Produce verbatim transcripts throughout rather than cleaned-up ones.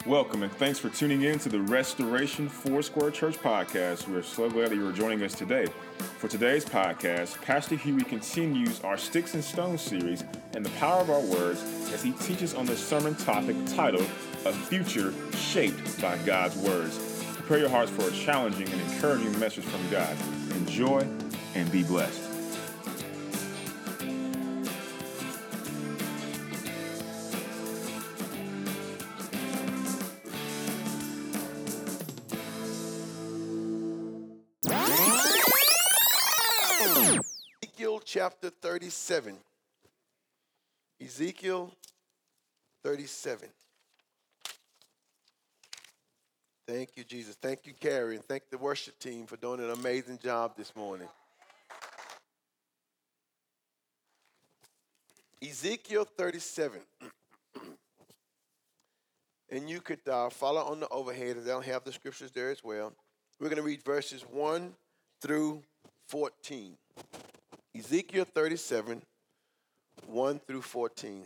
Welcome and thanks for tuning in to the Restoration Foursquare Church podcast. We're so glad that you are joining us today. For today's podcast, Pastor Huey continues our Sticks and Stones series and the power of our words as he teaches on the sermon topic titled, A Future Shaped by God's Words. Prepare your hearts for a challenging and encouraging message from God. Enjoy and be blessed. Ezekiel chapter thirty-seven. Ezekiel thirty-seven. Thank you, Jesus. Thank you, Carrie, and thank the worship team for doing an amazing job this morning. Ezekiel thirty-seven. And you could uh, follow on the overhead, as they'll have the scriptures there as well. We're going to read verses one through fourteen. Ezekiel thirty-seven, one through fourteen.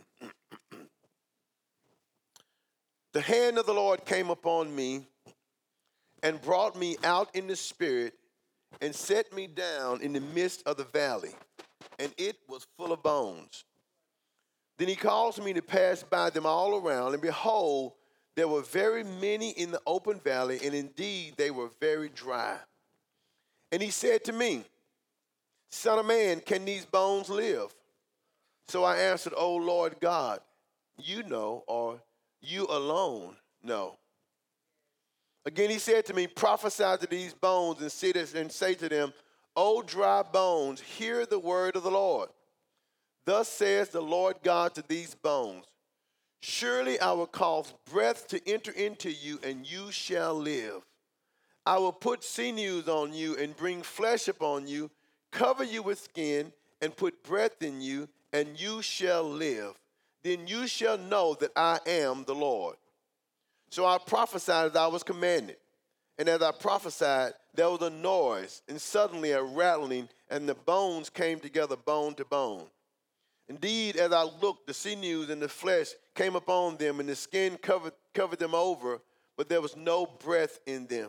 The hand of the Lord came upon me and brought me out in the spirit and set me down in the midst of the valley, and it was full of bones. Then he caused me to pass by them all around, and behold, there were very many in the open valley, and indeed they were very dry. And he said to me, Son of man, can these bones live? So I answered, O Lord God, you know, or you alone know. Again he said to me, prophesy to these bones and say, this, and say to them, O dry bones, hear the word of the Lord. Thus says the Lord God to these bones, surely I will cause breath to enter into you, and you shall live. I will put sinews on you and bring flesh upon you, cover you with skin, and put breath in you, and you shall live. Then you shall know that I am the Lord. So I prophesied as I was commanded. And as I prophesied, there was a noise, and suddenly a rattling, and the bones came together bone to bone. Indeed, as I looked, the sinews and the flesh came upon them, and the skin covered, covered them over, but there was no breath in them.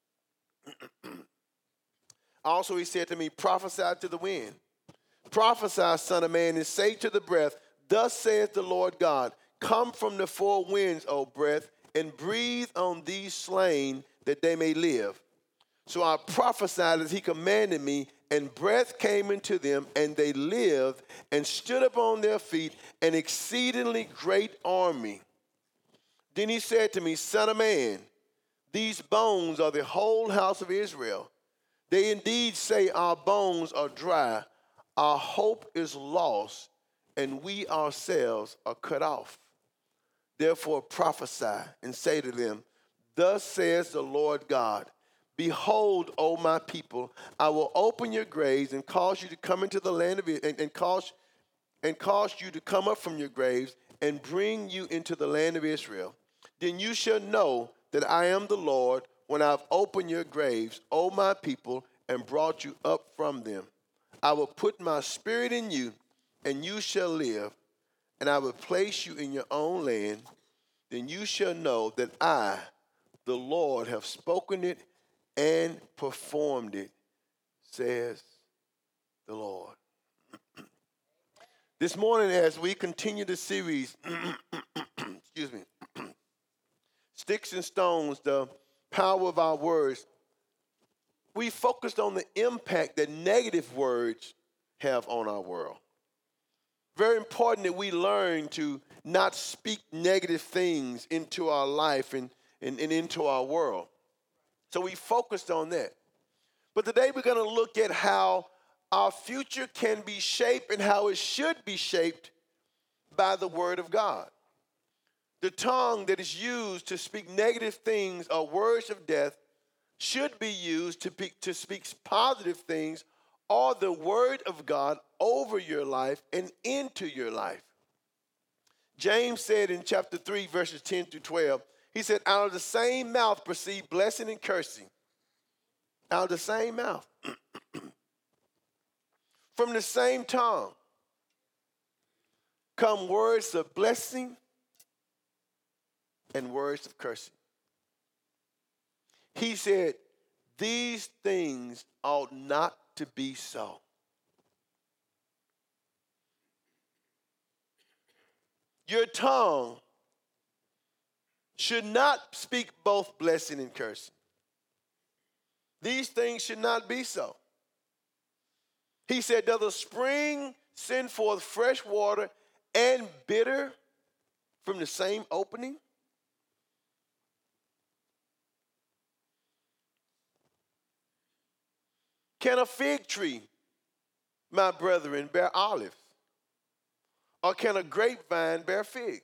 Also he said to me, prophesy to the wind. Prophesy, son of man, and say to the breath, thus saith the Lord God, come from the four winds, O breath, and breathe on these slain, that they may live. So I prophesied as he commanded me, and breath came into them, and they lived, and stood upon their feet, an exceedingly great army. Then he said to me, son of man, these bones are the whole house of Israel. They indeed say our bones are dry, our hope is lost, and we ourselves are cut off. Therefore prophesy and say to them, thus says the Lord God, behold, O my people, I will open your graves and cause you to come into the land of it, and, and cause and cause you to come up from your graves and bring you into the land of Israel. Then you shall know that I am the Lord, when I've opened your graves, O my people, and brought you up from them. I will put my spirit in you, and you shall live, and I will place you in your own land. Then you shall know that I, the Lord, have spoken it and performed it, says the Lord. This morning, as we continue the series, excuse me, Sticks and Stones, the power of our words, we focused on the impact that negative words have on our world. Very important that we learn to not speak negative things into our life and, and, and into our world. So we focused on that. But today we're going to look at how our future can be shaped and how it should be shaped by the Word of God. The tongue that is used to speak negative things or words of death should be used to, be, to speak positive things or the Word of God over your life and into your life. James said in chapter three, verses ten through twelve, he said, out of the same mouth proceed blessing and cursing. Out of the same mouth. From the same tongue come words of blessing and words of cursing. He said, these things ought not to be so. Your tongue should not speak both blessing and cursing. These things should not be so. He said, does a spring send forth fresh water and bitter from the same opening? Can a fig tree, my brethren, bear olives? Or can a grapevine bear figs?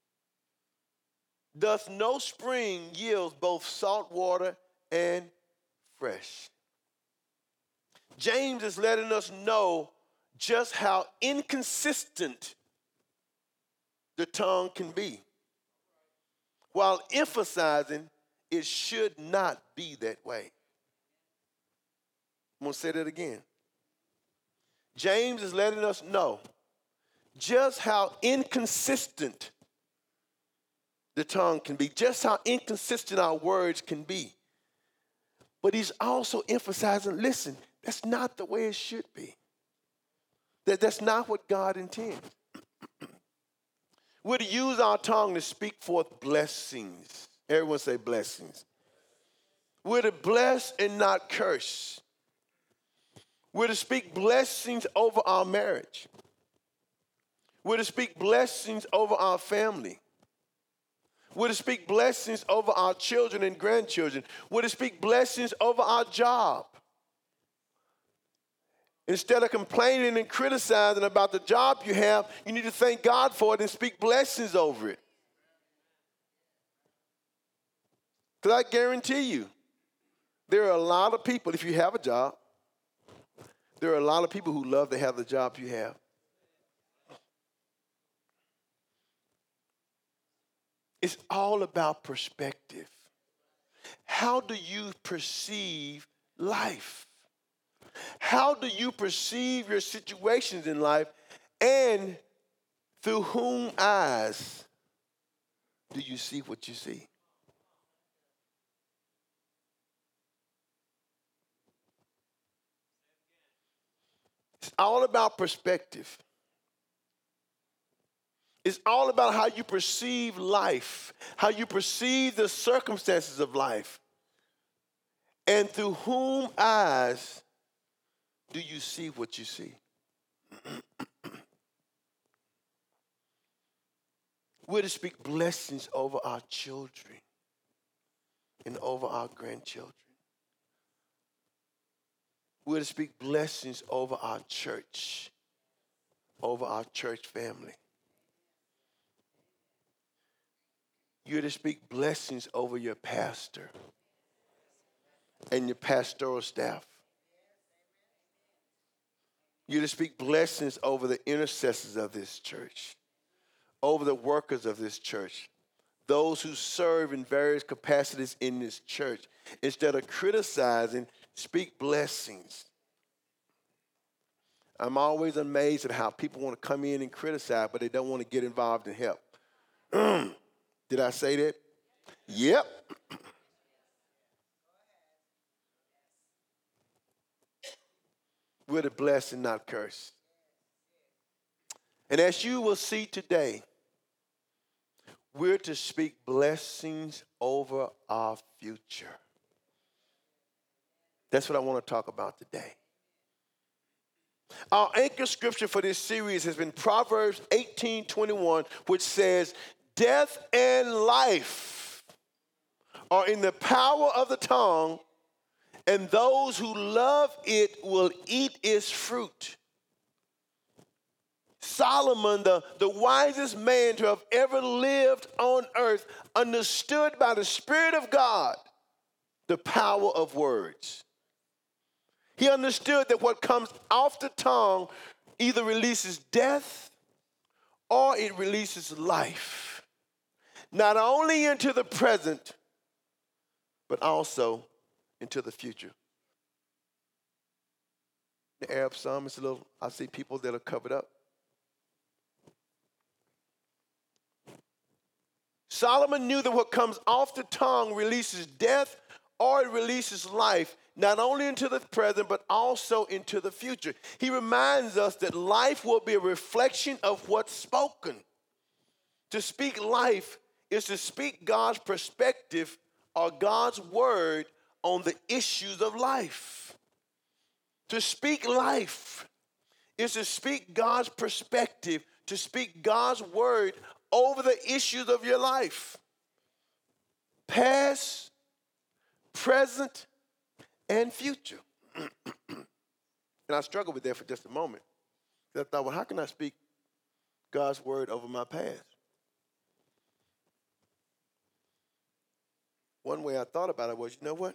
Doth no spring yield both salt water and fresh? James is letting us know just how inconsistent the tongue can be, while emphasizing it should not be that way. I'm going to say that again. James is letting us know just how inconsistent the tongue can be, just how inconsistent our words can be. But he's also emphasizing, listen, that's not the way it should be. That, that's not what God intends. We're to use our tongue to speak forth blessings. Everyone say blessings. We're to bless and not curse. We're to speak blessings over our marriage. We're to speak blessings over our family. We're to speak blessings over our children and grandchildren. We're to speak blessings over our job. Instead of complaining and criticizing about the job you have, you need to thank God for it and speak blessings over it. Because I guarantee you, there are a lot of people, if you have a job, there are a lot of people who love to have the job you have. It's all about perspective. How do you perceive life? How do you perceive your situations in life? And through whom eyes do you see what you see? It's all about perspective. It's all about how you perceive life, how you perceive the circumstances of life. And through whom eyes do you see what you see? We're to speak blessings over our children and over our grandchildren. We're to speak blessings over our church, over our church family. You're to speak blessings over your pastor and your pastoral staff. You're to speak blessings over the intercessors of this church, over the workers of this church, those who serve in various capacities in this church. Instead of criticizing, speak blessings. I'm always amazed at how people want to come in and criticize, but they don't want to get involved and help. Did I say that? Yep. We're to bless and not curse. And as you will see today, we're to speak blessings over our future. That's what I want to talk about today. Our anchor scripture for this series has been Proverbs eighteen twenty-one, which says, death and life are in the power of the tongue, and those who love it will eat its fruit. Solomon, the, the wisest man to have ever lived on earth, understood by the Spirit of God the power of words. He understood that what comes off the tongue either releases death or it releases life. Not only into the present, but also into the future. The Arab psalm is a little, I see people that are covered up. Solomon knew that what comes off the tongue releases death or it releases life, not only into the present, but also into the future. He reminds us that life will be a reflection of what's spoken. To speak life is to speak God's perspective or God's word on the issues of life. To speak life is to speak God's perspective, to speak God's word over the issues of your life. Past, present, and future. And I struggled with that for just a moment. I thought, well, how can I speak God's word over my past? One way I thought about it was, you know what?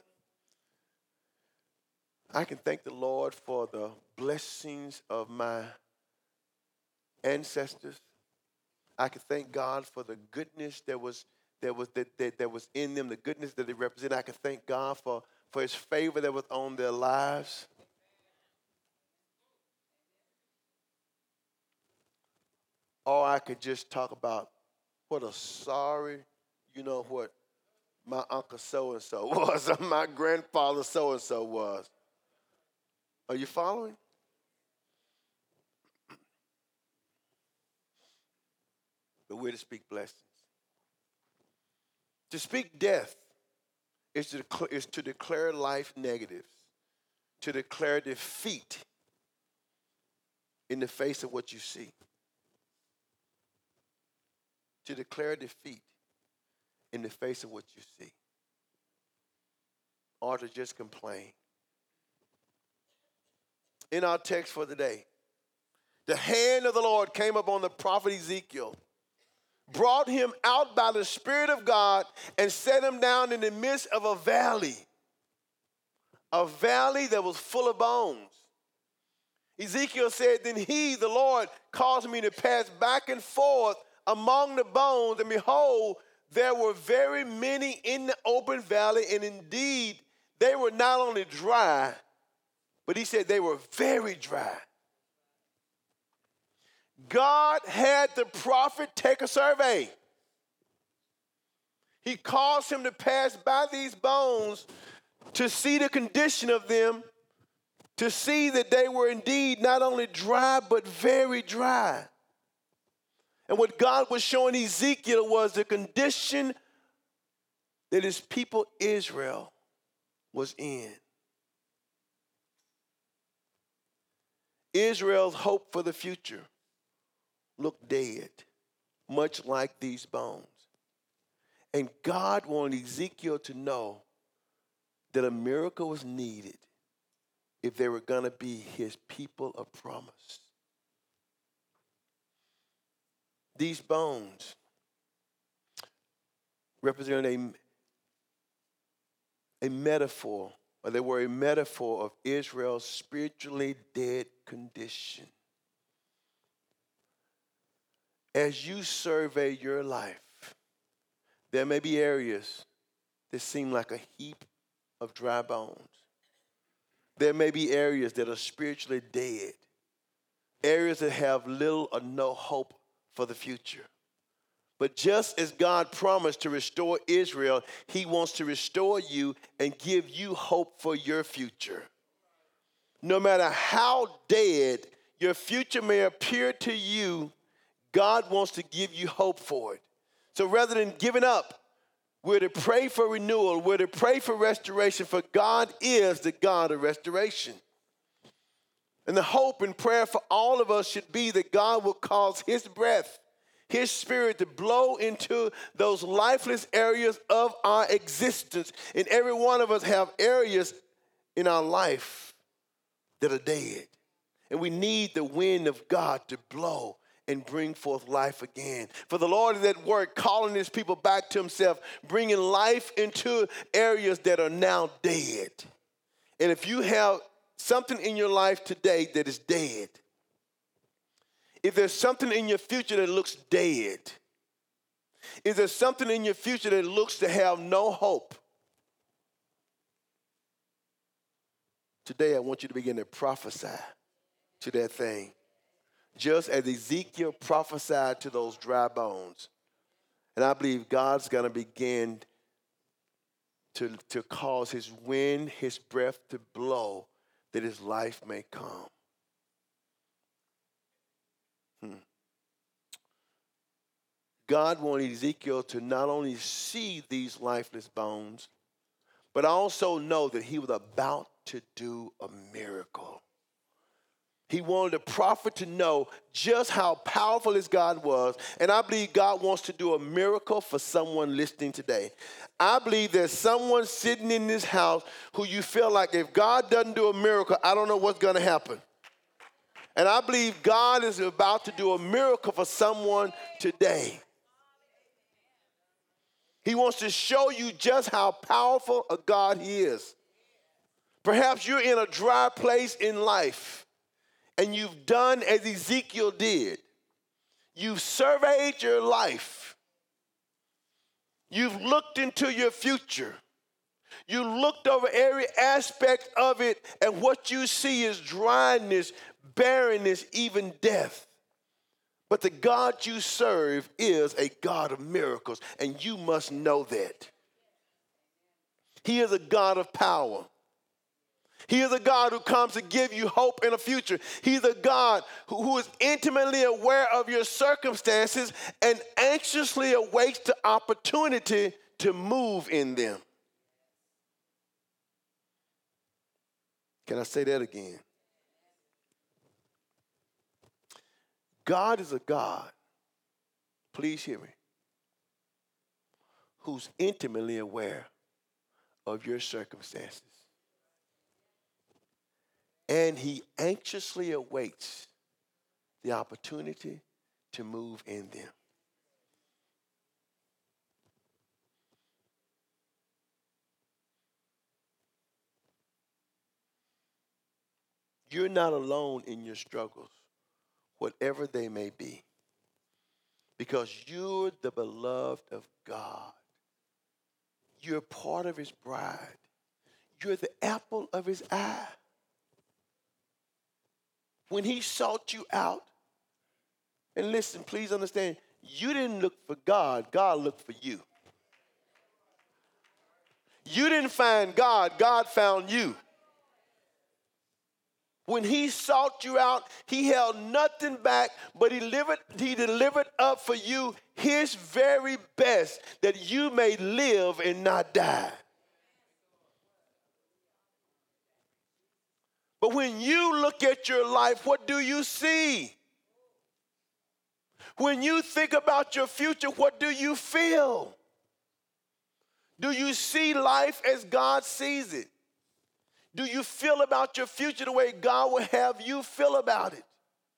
I can thank the Lord for the blessings of my ancestors. I can thank God for the goodness that was that was that, that, that was in them, the goodness that they represent. I can thank God for, for his favor that was on their lives. Or I could just talk about what a sorry, you know what, my uncle so-and-so was, or my grandfather so-and-so was. Are you following? But we're to speak blessings. To speak death is to, declare, is to declare life negatives, to declare defeat in the face of what you see. To declare defeat in the face of what you see. Or to just complain. In our text for today, the hand of the Lord came upon the prophet Ezekiel, brought him out by the Spirit of God, and set him down in the midst of a valley, a valley that was full of bones. Ezekiel said, then he, the Lord, caused me to pass back and forth among the bones, and behold, there were very many in the open valley, and indeed, they were not only dry, but he said they were very dry. God had the prophet take a survey. He caused him to pass by these bones to see the condition of them, to see that they were indeed not only dry, but very dry. And what God was showing Ezekiel was the condition that his people Israel was in. Israel's hope for the future looked dead, much like these bones. And God wanted Ezekiel to know that a miracle was needed if they were going to be his people of promise. These bones represented a, a metaphor, or they were a metaphor of Israel's spiritually dead condition. As you survey your life, there may be areas that seem like a heap of dry bones. There may be areas that are spiritually dead, areas that have little or no hope for the future. But just as God promised to restore Israel, he wants to restore you and give you hope for your future. No matter how dead your future may appear to you, God wants to give you hope for it. So rather than giving up, we're to pray for renewal. We're to pray for restoration, for God is the God of restoration. And the hope and prayer for all of us should be that God will cause his breath, his spirit to blow into those lifeless areas of our existence. And every one of us have areas in our life that are dead. And we need the wind of God to blow and bring forth life again. For the Lord is at work calling his people back to himself, bringing life into areas that are now dead. And if you have something in your life today that is dead, if there's something in your future that looks dead, if there's something in your future that looks to have no hope, today I want you to begin to prophesy to that thing. Just as Ezekiel prophesied to those dry bones. And I believe God's going to begin to, to cause his wind, his breath to blow, that his life may come. Hmm. God wanted Ezekiel to not only see these lifeless bones, but also know that he was about to do a miracle. He wanted the prophet to know just how powerful his God was. And I believe God wants to do a miracle for someone listening today. I believe there's someone sitting in this house who you feel like if God doesn't do a miracle, I don't know what's going to happen. And I believe God is about to do a miracle for someone today. He wants to show you just how powerful a God he is. Perhaps you're in a dry place in life, and you've done as Ezekiel did. You've surveyed your life. You've looked into your future. You looked over every aspect of it, and what you see is dryness, barrenness, even death. But the God you serve is a God of miracles, and you must know that. He is a God of power. He is a God who comes to give you hope in a future. He's a God who, who is intimately aware of your circumstances and anxiously awaits the opportunity to move in them. Can I say that again? God is a God, please hear me, who's intimately aware of your circumstances. And he anxiously awaits the opportunity to move in them. You're not alone in your struggles, whatever they may be, because you're the beloved of God. You're part of his bride. You're the apple of his eye. When he sought you out, and listen, please understand, you didn't look for God, God looked for you. You didn't find God, God found you. When he sought you out, he held nothing back, but he delivered, he delivered up for you his very best, that you may live and not die. But when you look at your life, what do you see? When you think about your future, what do you feel? Do you see life as God sees it? Do you feel about your future the way God would have you feel about it?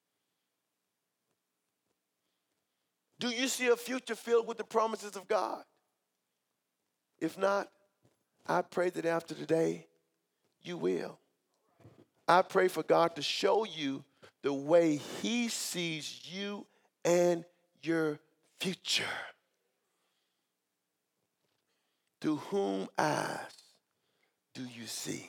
Do you see a future filled with the promises of God? If not, I pray that after today, you will. I pray for God to show you the way he sees you and your future. Through whom eyes do you see?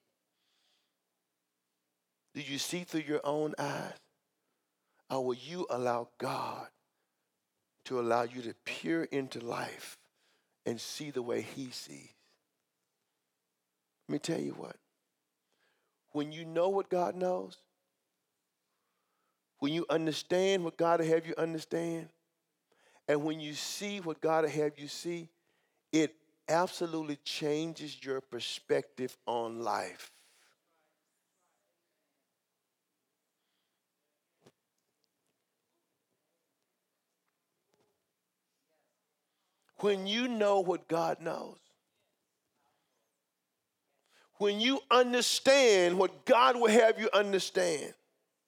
Do you see through your own eyes? Or will you allow God to allow you to peer into life and see the way he sees? Let me tell you what. When you know what God knows, when you understand what God will have you understand, and when you see what God will have you see, it absolutely changes your perspective on life. When you know what God knows, when you understand what God will have you understand,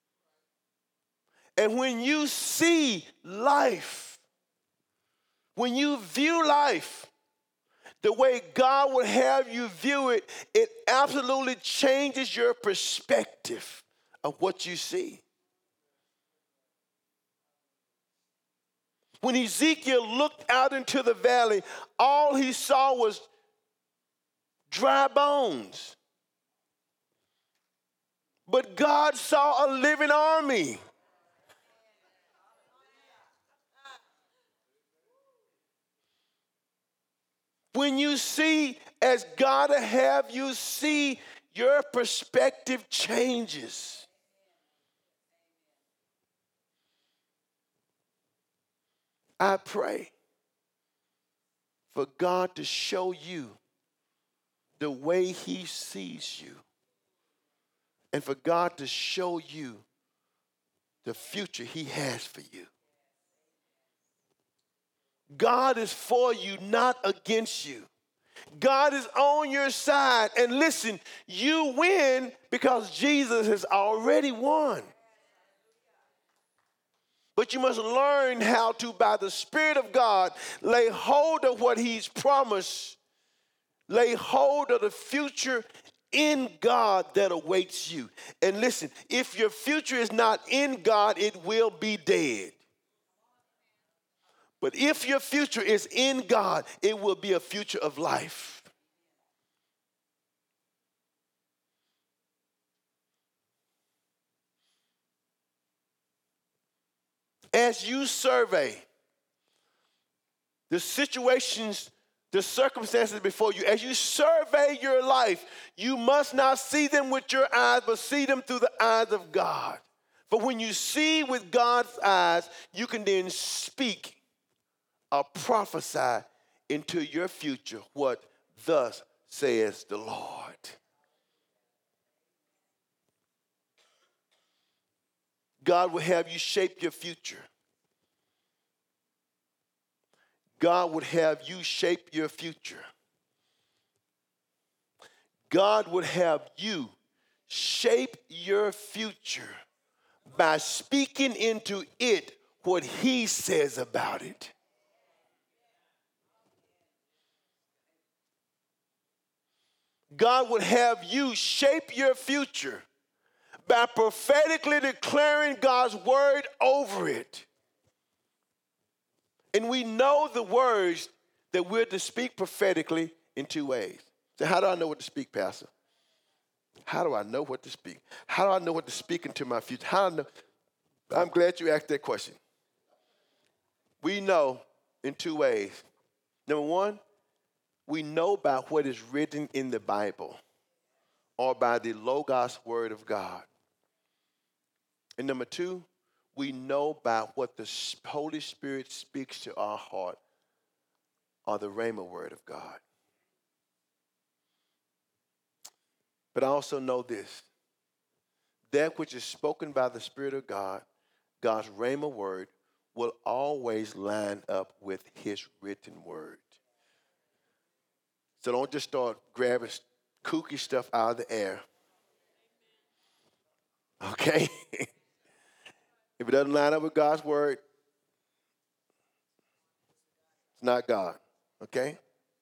and when you see life, when you view life the way God would have you view it, it absolutely changes your perspective of what you see. When Ezekiel looked out into the valley, all he saw was dry bones. But God saw a living army. When you see as God will have you see, your perspective changes. I pray for God to show you the way he sees you, and for God to show you the future he has for you. God is for you, not against you. God is on your side. And listen, you win because Jesus has already won. But you must learn how to, by the Spirit of God, lay hold of what he's promised, lay hold of the future in God that awaits you. And listen, if your future is not in God, it will be dead. But if your future is in God, it will be a future of life. As you survey the situations, the circumstances before you, as you survey your life, you must not see them with your eyes, but see them through the eyes of God. For when you see with God's eyes, you can then speak or prophesy into your future what thus says the Lord. God will have you shape your future. God would have you shape your future. God would have you shape your future by speaking into it what he says about it. God would have you shape your future by prophetically declaring God's word over it. And we know the words that we're to speak prophetically in two ways. So how do I know what to speak, Pastor? How do I know what to speak? How do I know what to speak into my future? How do I know? I'm glad you asked that question. We know in two ways. Number one, we know by what is written in the Bible or by the Logos word of God. And number two, we know by what the Holy Spirit speaks to our heart or the Rhema word of God. But I also know this, that which is spoken by the Spirit of God, God's Rhema word, will always line up with his written word. So don't just start grabbing kooky stuff out of the air. Okay? If it doesn't line up with God's word, it's not God. Okay?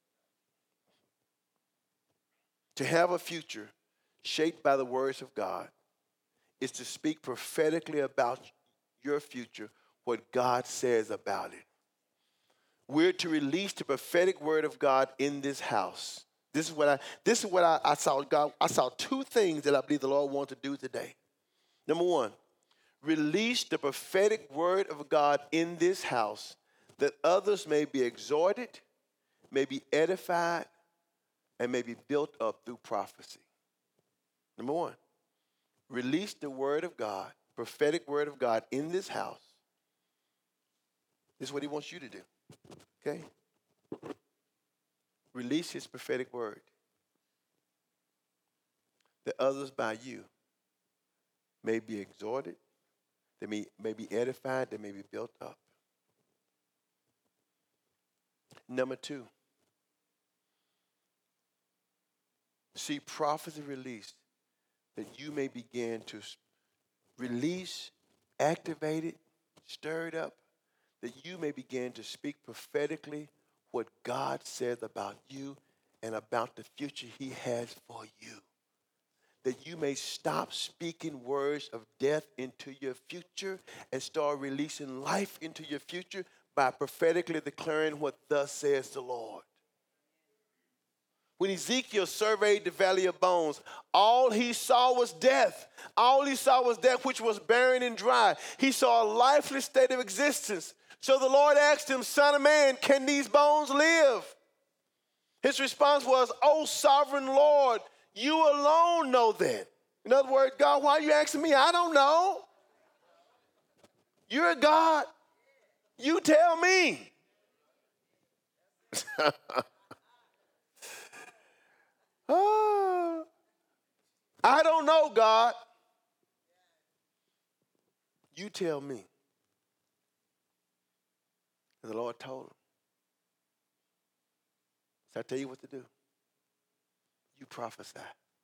To have a future shaped by the words of God is to speak prophetically about your future, what God says about it. We're to release the prophetic word of God in this house. This is what I this is what I, I saw God. I saw two things that I believe the Lord wants to do today. Number one, release the prophetic word of God in this house that others may be exhorted, may be edified, and may be built up through prophecy. Number one, release the word of God, prophetic word of God in this house. This is what he wants you to do. Okay? Release his prophetic word that others by you may be exhorted, they may, may be edified, they may be built up. Number two, see prophecy released that you may begin to release, activate it, stir it up, that you may begin to speak prophetically what God says about you and about the future he has for you. That you may stop speaking words of death into your future and start releasing life into your future by prophetically declaring what thus says the Lord. When Ezekiel surveyed the valley of bones, all he saw was death. All he saw was death which was barren and dry. He saw a lifeless state of existence. So the Lord asked him, Son of man, can these bones live? His response was, "Oh, sovereign Lord, you alone know that." In other words, God, why are you asking me? I don't know. You're a God. You tell me. Oh, I don't know, God. You tell me. And the Lord told him. So I tell you what to do. You prophesy.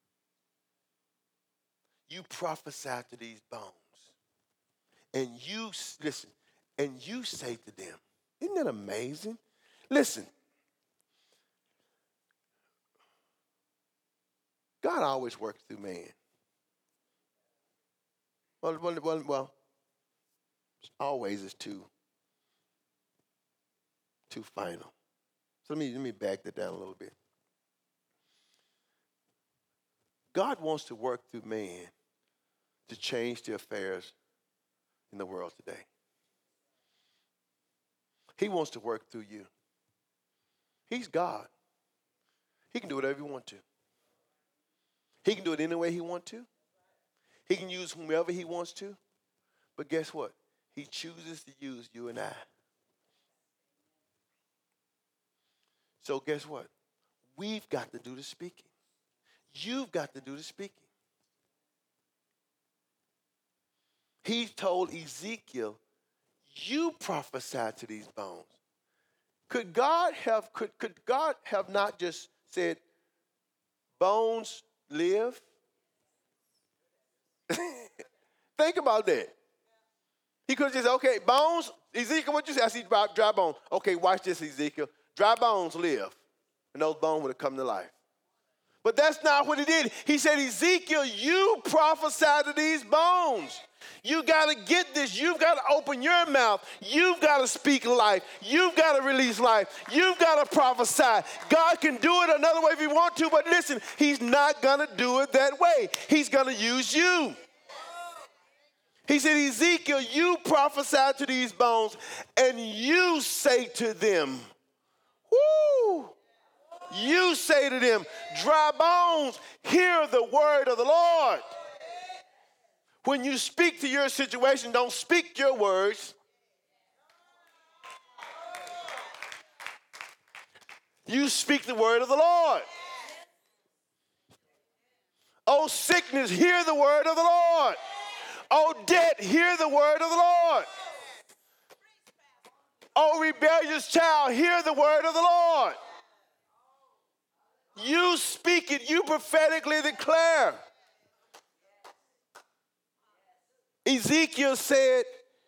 You prophesy to these bones. And you, listen, and you say to them, isn't that amazing? Listen, God always works through man. Well, well, well, well always is too, too final. So let me, let me back that down a little bit. God wants to work through man to change the affairs in the world today. He wants to work through you. He's God. He can do whatever he wants to. He can do it any way he wants to. He can use whomever he wants to. But guess what? He chooses to use you and I. So guess what? We've got to do the speaking. You've got to do the speaking. He told Ezekiel, you prophesy to these bones. Could God have, could, could God have not just said, bones live? Think about that. He could have just said, okay, bones, Ezekiel, what you say? I see dry, dry bones. Okay, watch this, Ezekiel. Dry bones live. And those bones would have come to life. But that's not what he did. He said, Ezekiel, you prophesy to these bones. You got to get this. You've got to open your mouth. You've got to speak life. You've got to release life. You've got to prophesy. God can do it another way if he wants to, but listen, he's not going to do it that way. He's going to use you. He said, Ezekiel, you prophesy to these bones, and you say to them, whoo, you say to them, dry bones, hear the word of the Lord. When you speak to your situation, don't speak your words. You speak the word of the Lord. Oh, sickness, hear the word of the Lord. Oh, debt, hear the word of the Lord. Oh, rebellious child, hear the word of the Lord. You speak it, you prophetically declare. Ezekiel said,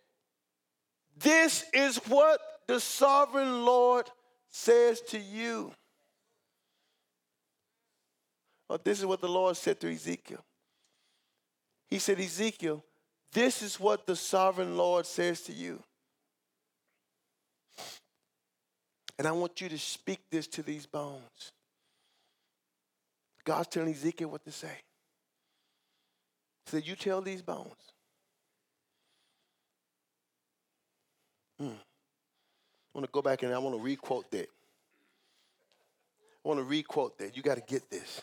this is what the sovereign Lord says to you. Oh, this is what the Lord said to Ezekiel. He said, Ezekiel, this is what the sovereign Lord says to you. And I want you to speak this to these bones. God's telling Ezekiel what to say. He said, you tell these bones. Mm. I want to go back and I want to re-quote that. I want to re-quote that. You got to get this.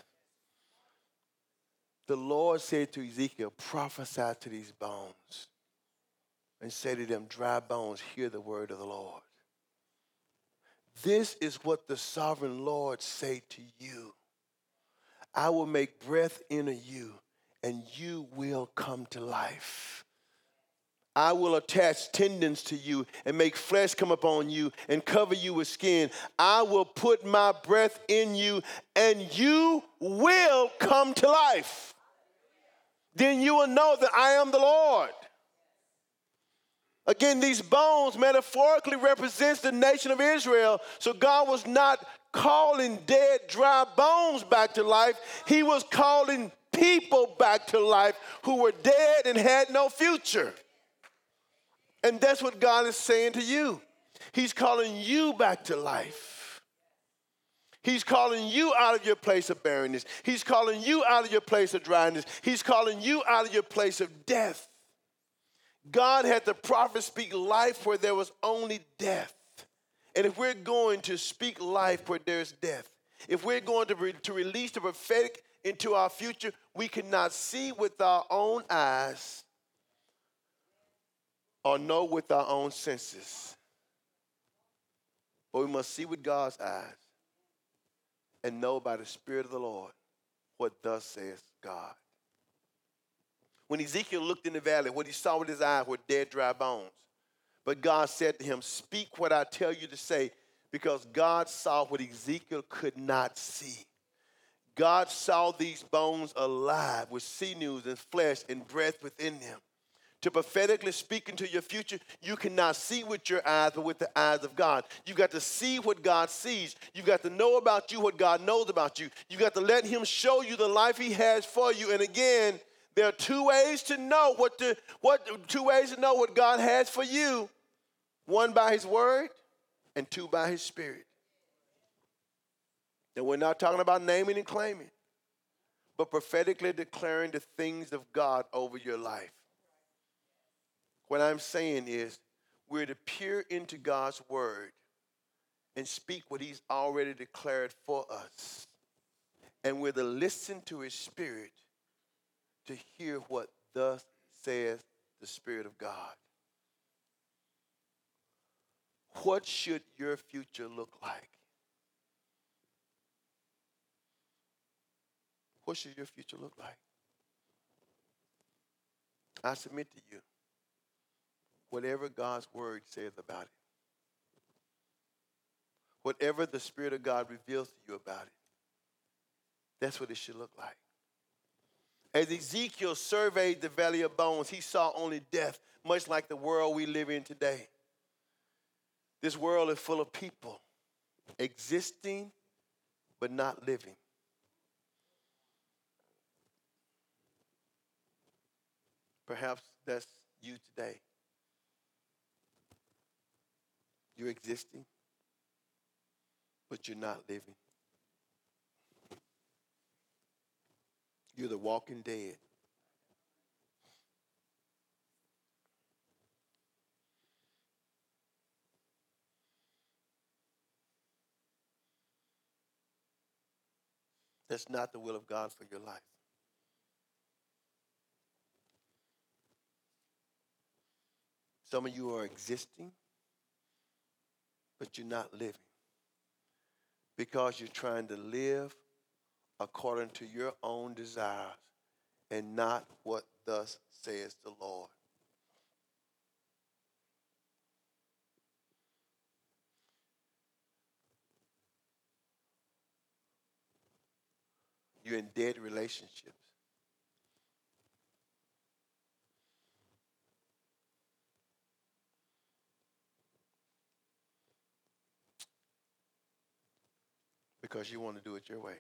The Lord said to Ezekiel, prophesy to these bones and say to them, dry bones, hear the word of the Lord. This is what the sovereign Lord say to you. I will make breath enter you, and you will come to life. I will attach tendons to you and make flesh come upon you and cover you with skin. I will put my breath in you, and you will come to life. Then you will know that I am the Lord. Again, these bones metaphorically represents the nation of Israel. So God was not calling dead, dry bones back to life. He was calling people back to life who were dead and had no future. And that's what God is saying to you. He's calling you back to life. He's calling you out of your place of barrenness. He's calling you out of your place of dryness. He's calling you out of your place of death. God had the prophet speak life where there was only death. And if we're going to speak life where there's death, If we're going to, re- to release the prophetic into our future, we cannot see with our own eyes or know with our own senses. But we must see with God's eyes and know by the Spirit of the Lord what thus says God. When Ezekiel looked in the valley, what he saw with his eyes were dead, dry bones. But God said to him, speak what I tell you to say, because God saw what Ezekiel could not see. God saw these bones alive with sinews and flesh and breath within them. To prophetically speak into your future, you cannot see with your eyes, but with the eyes of God. You've got to see what God sees. You've got to know about you what God knows about you. You've got to let him show you the life he has for you. And again, there are two ways to know what the what two ways to know what God has for you. One by his word and two by his spirit. And we're not talking about naming and claiming, but prophetically declaring the things of God over your life. What I'm saying is we're to peer into God's word and speak what he's already declared for us. And we're to listen to his spirit to hear what thus says the Spirit of God. What should your future look like? What should your future look like? I submit to you, whatever God's word says about it, whatever the Spirit of God reveals to you about it, that's what it should look like. As Ezekiel surveyed the valley of bones, he saw only death, much like the world we live in today. This world is full of people existing but not living. Perhaps that's you today. You're existing, but you're not living. You're the walking dead. That's not the will of God for your life. Some of you are existing, but you're not living because you're trying to live according to your own desires and not what thus says the Lord. You're in dead relationships. Because you want to do it your way.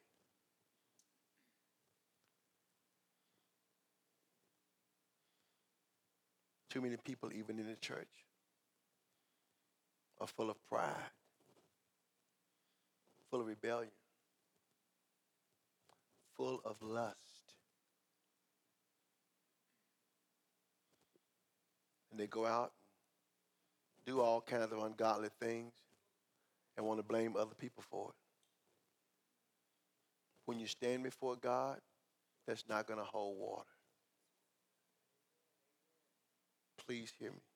Too many people, even in the church, are full of pride, full of rebellion, full of lust. And they go out and do all kinds of ungodly things and want to blame other people for it. When you stand before God, that's not going to hold water. Please hear me.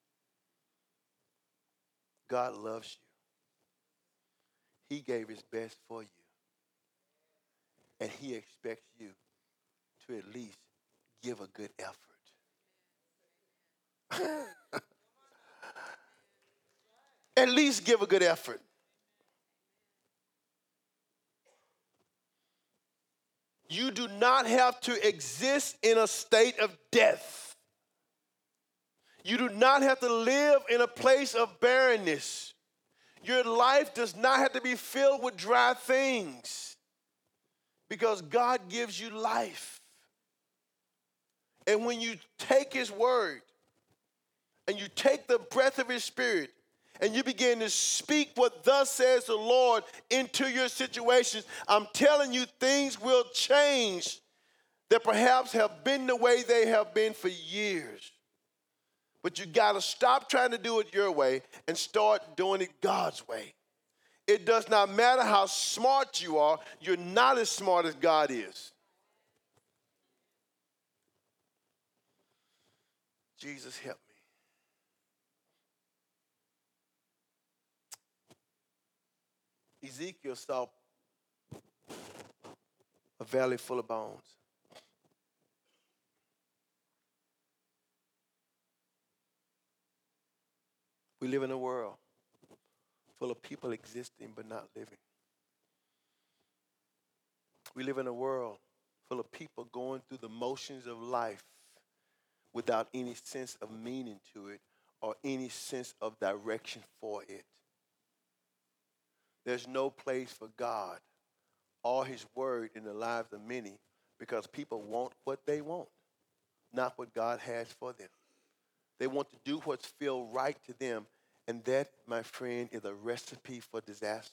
God loves you. He gave his best for you. And he expects you to at least give a good effort. At least give a good effort. You do not have to exist in a state of death. You do not have to live in a place of barrenness. Your life does not have to be filled with dry things because God gives you life. And when you take his word and you take the breath of his spirit and you begin to speak what thus says the Lord into your situations, I'm telling you, things will change that perhaps have been the way they have been for years. But you got to stop trying to do it your way and start doing it God's way. It does not matter how smart you are, you're not as smart as God is. Jesus, help me. Ezekiel saw a valley full of bones. We live in a world full of people existing but not living. We live in a world full of people going through the motions of life without any sense of meaning to it or any sense of direction for it. There's no place for God or his word in the lives of many because people want what they want, not what God has for them. They want to do what's feel right to them, and that, my friend, is a recipe for disaster.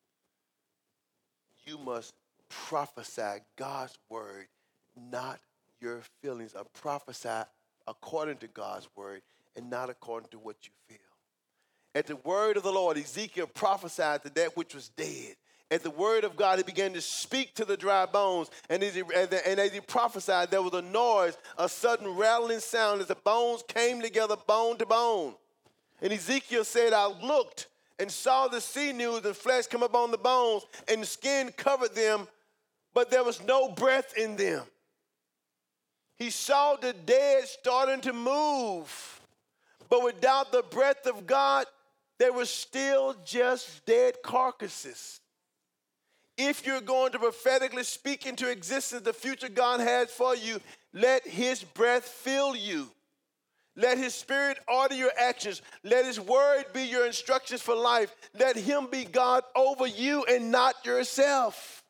You must prophesy God's word, not your feelings, or prophesy according to God's word and not according to what you feel. At the word of the Lord, Ezekiel prophesied to that which was dead. At the word of God, he began to speak to the dry bones. And as he, and as he prophesied, there was a noise, a sudden rattling sound as the bones came together bone to bone. And Ezekiel said, I looked and saw the sinews and flesh come upon the bones, and the skin covered them, but there was no breath in them. He saw the dead starting to move, but without the breath of God, they were still just dead carcasses. If you're going to prophetically speak into existence the future God has for you, let his breath fill you. Let his spirit order your actions. Let his word be your instructions for life. Let him be God over you and not yourself.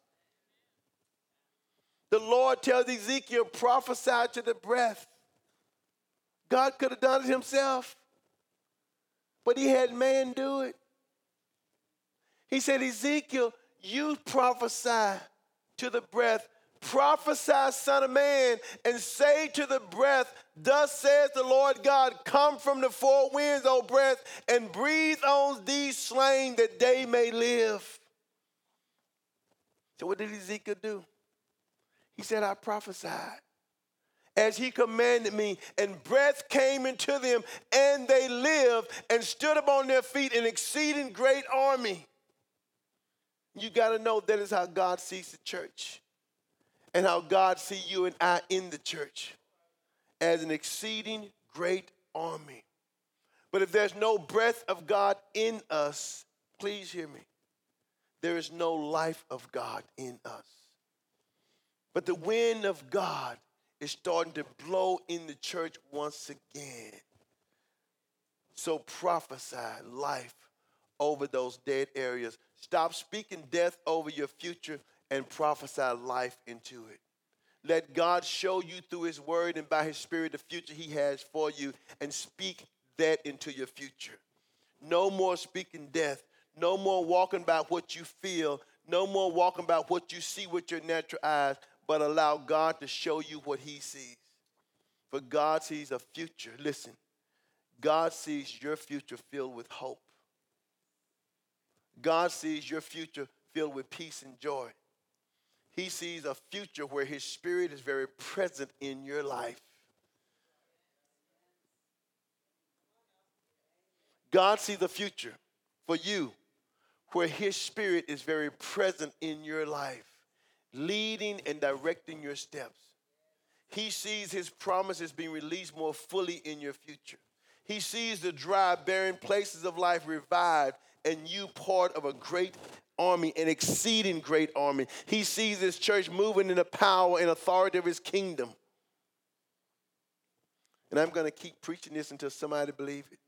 The Lord tells Ezekiel, prophesy to the breath. God could have done it himself, but he had man do it. He said, Ezekiel, you prophesy to the breath. Prophesy, son of man, and say to the breath, thus says the Lord God, come from the four winds, O breath, and breathe on these slain that they may live. So what did Ezekiel do? He said, I prophesied as he commanded me, and breath came into them, and they lived and stood up on their feet, an exceeding great army. You got to know that is how God sees the church and how God sees you and I in the church, as an exceeding great army. But if there's no breath of God in us, please hear me, there is no life of God in us. But the wind of God is starting to blow in the church once again. So prophesy life over those dead areas. Stop speaking death over your future and prophesy life into it. Let God show you through his word and by his spirit the future he has for you, and speak that into your future. No more speaking death. No more walking by what you feel. No more walking by what you see with your natural eyes, but allow God to show you what he sees. For God sees a future. Listen, God sees your future filled with hope. God sees your future filled with peace and joy. He sees a future where his spirit is very present in your life. God sees a future for you where his spirit is very present in your life, leading and directing your steps. He sees his promises being released more fully in your future. He sees the dry, barren places of life revived, and you part of a great army, an exceeding great army. He sees his church moving in the power and authority of his kingdom. And I'm going to keep preaching this until somebody believes it.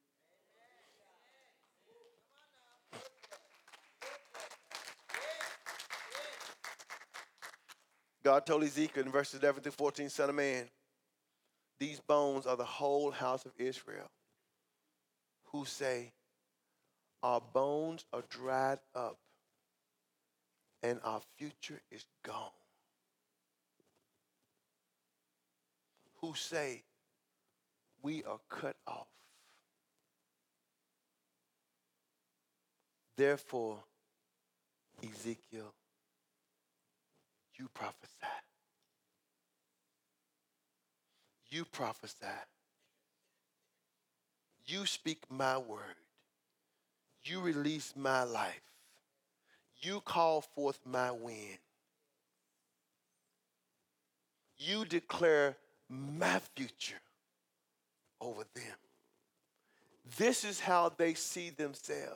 God told Ezekiel in verses eleven through fourteen, son of man, these bones are the whole house of Israel, who say, our bones are dried up and our future is gone. Who say, we are cut off. Therefore, Ezekiel, you prophesy. You prophesy. You speak my word. You release my life. You call forth my wind. You declare my future over them. This is how they see themselves.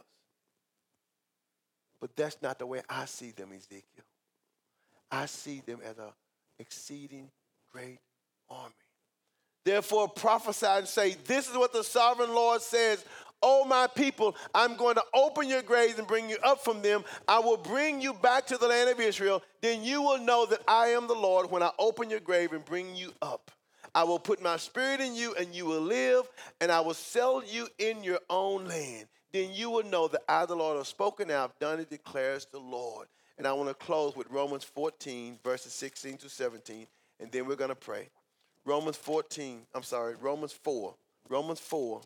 But that's not the way I see them, Ezekiel. I see them as an exceeding great army. Therefore prophesy and say, this is what the sovereign Lord says. O my people, I'm going to open your graves and bring you up from them. I will bring you back to the land of Israel. Then you will know that I am the Lord when I open your grave and bring you up. I will put my spirit in you and you will live, and I will settle you in your own land. Then you will know that I, the Lord, have spoken, and I've done it, declares the Lord. And I want to close with Romans fourteen, verses sixteen to seventeen, and then we're going to pray. Romans fourteen, I'm sorry, Romans four. Romans four,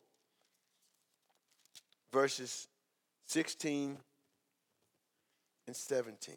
verses sixteen and seventeen.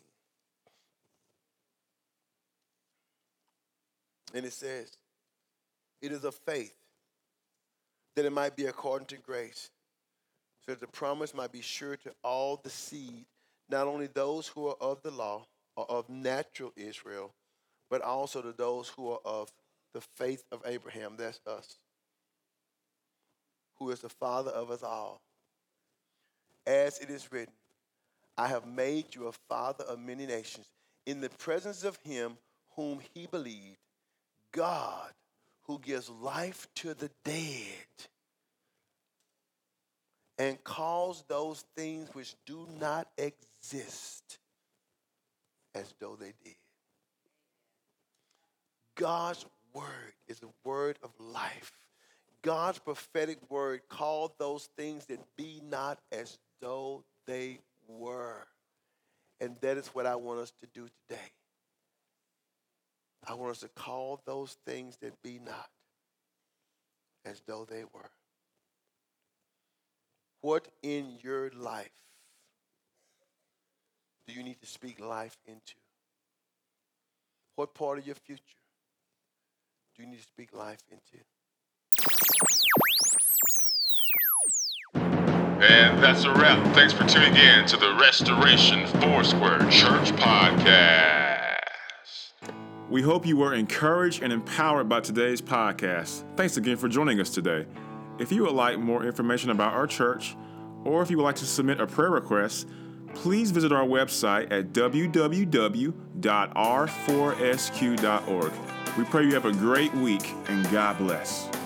And it says, it is of faith that it might be according to grace, so that the promise might be sure to all the seed, not only those who are of the law or of natural Israel, but also to those who are of the faith of Abraham, that's us, who is the father of us all. As it is written, I have made you a father of many nations, in the presence of him whom he believed, God, who gives life to the dead and calls those things which do not exist as though they did. God's word is a word of life. God's prophetic word called those things that be not as though they were. And that is what I want us to do today. I want us to call those things that be not as though they were. What in your life do you need to speak life into? What part of your future do you need to speak life into? And that's a wrap. Thanks for tuning in to the Restoration Foursquare Church Podcast. We hope you were encouraged and empowered by today's podcast. Thanks again for joining us today. If you would like more information about our church, or if you would like to submit a prayer request, please visit our website at w w w dot r four s q dot org. We pray you have a great week, and God bless.